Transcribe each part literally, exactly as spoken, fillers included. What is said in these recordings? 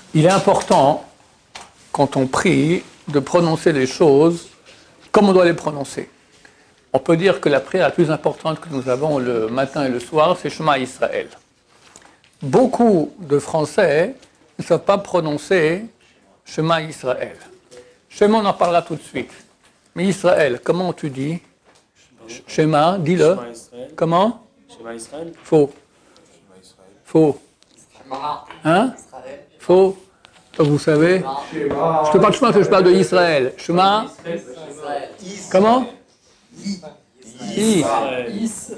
Il est important, quand on prie, de prononcer les choses comme on doit les prononcer. On peut dire que la prière la plus importante que nous avons le matin et le soir, c'est Shema Israël. Beaucoup de Français ne savent pas prononcer Shema Israël. Shema, on en parlera tout de suite. Mais Israël, comment tu dis? Shema, dis-le. Comment? Shema Israël. Faux. Faux. Hein? Faux. Vous savez? Je te parle de Shema, je parle de Israël. Shema? Comment? Israël.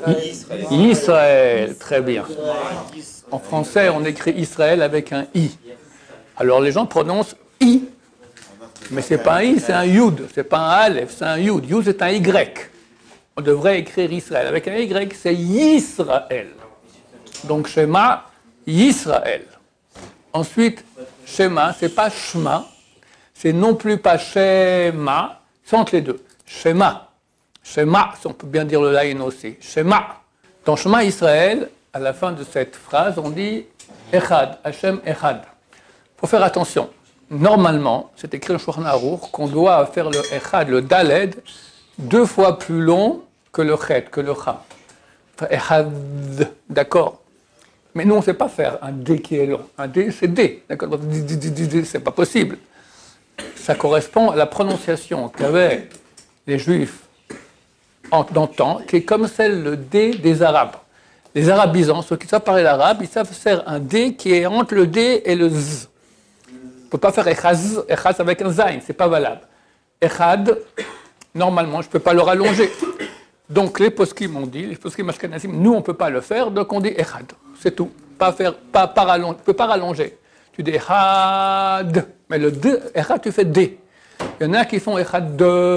Israël. Très bien. En français, on écrit Israël avec un I. Alors les gens prononcent I. Mais ce n'est pas un I, c'est un Yud. Ce n'est pas un Aleph, c'est un Yud. Yud, c'est un Y. On devrait écrire Israël. Avec un Y, c'est Yisraël. Donc Shema, Yisraël. Ensuite, Shema, ce n'est pas Shema. C'est non plus pas Shema. C'est entre les deux. Shema. Shema, on peut bien dire le laïn aussi. Shema. Dans Shema Israël, à la fin de cette phrase, on dit Echad, Hashem Echad. Il faut faire attention. Normalement, c'est écrit dans Shulchan Aruch qu'on doit faire le Echad, le Daled, deux fois plus long que le Chet, que le Cha. Enfin, Echad, d'accord. Mais nous, on ne sait pas faire un D qui est long. Un D, c'est D, d'accord. C'est pas possible. Ça correspond à la prononciation qu'avaient les Juifs d'antan, qui est comme celle, le D des Arabes. Les Arabisants, ceux qui savent parler l'arabe, ils savent faire un D qui est entre le D et le Z. On ne peut pas faire Echaz, Echaz avec un Zayn, ce n'est pas valable. Echad, normalement, je ne peux pas le rallonger. Donc les poskim m'ont dit, les poskim ashkenazim, nous on ne peut pas le faire, donc on dit Echad, c'est tout. Pas faire, pas, pas rallonger, tu ne peux pas rallonger. Tu dis Echad, mais le D, Echad, tu fais D. Il y en a qui font Echad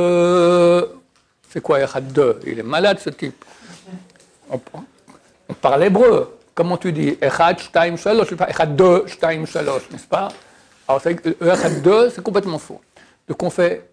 de. C'est quoi Echad de? Il est malade ce type. On, on parle hébreu. Comment tu dis Echad, Shtaim, Shalosh, Echad de, Shtaim, Shalosh, n'est-ce pas? Alors, Echad de, c'est complètement faux. Donc, on fait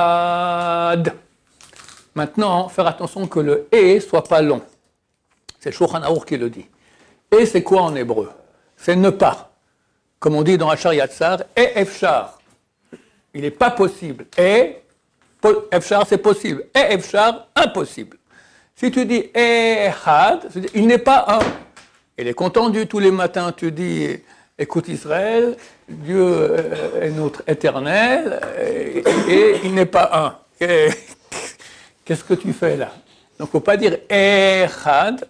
Echad. Maintenant, faire attention que le E soit pas long. C'est Shulchan Aruch qui le dit. Et c'est quoi en hébreu? C'est ne pas. Comme on dit dans Hachar Yatzar, et Efchar. Il n'est pas possible. Et Efchar, c'est possible. Et Efchar, impossible. Si tu dis Echad, il n'est pas un. Il est content Dieu tous les matins, tu dis. Écoute Israël, Dieu est notre éternel et, et il n'est pas un. Et, qu'est-ce que tu fais là? Donc il ne faut pas dire Echad,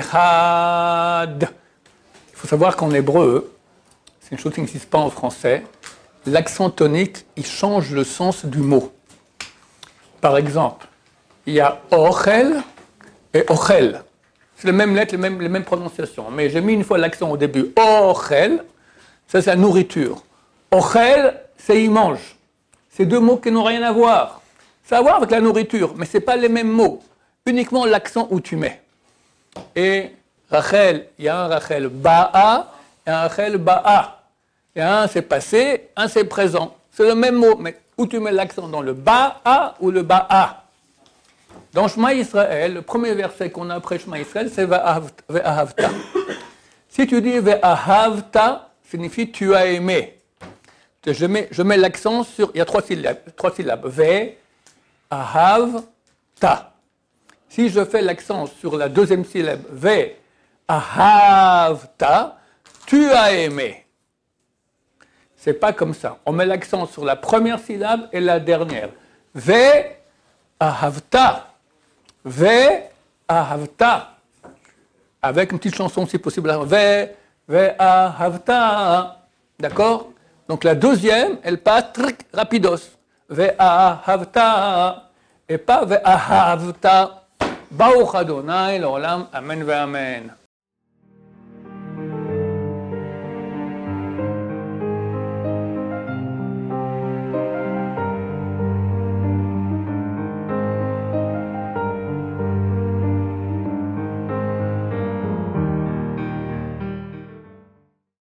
Echad. Il faut savoir qu'en hébreu, c'est une chose qui n'existe pas en français, l'accent tonique, il change le sens du mot. Par exemple, il y a Ochel et Ochel. C'est les mêmes lettres, les mêmes, les mêmes prononciations. Mais j'ai mis une fois l'accent au début. Ochel, ça c'est la nourriture. Ochel, c'est il mange. C'est deux mots qui n'ont rien à voir. Ça a à voir avec la nourriture, mais ce n'est pas les mêmes mots. Uniquement l'accent où tu mets. Et Rachel, il y a un Rachel Ba'a et un Rachel Ba'a. Et un c'est passé, un c'est présent. C'est le même mot, mais où tu mets l'accent dans le Ba'a ou le Ba'a. Dans Shema Israël, le premier verset qu'on a après Shema Israël, c'est Ve'ahavta. Si tu dis Ve'ahavta, signifie tu as aimé. Je mets, je mets l'accent sur, il y a trois syllabes, trois syllabes. Ve'ahavta. Si je fais l'accent sur la deuxième syllabe, Ve'ahavta, tu as aimé. C'est pas comme ça. On met l'accent sur la première syllabe et la dernière. Ve'ahavta. Ve'ahavta. Avec une petite chanson si possible. Ve, ve'ahavta. D'accord? Donc la deuxième, elle passe tric, rapidos. Ve'ahavta. Et pas ve'ahavta. Baruch Adonai l'olam. Amen ve'amen.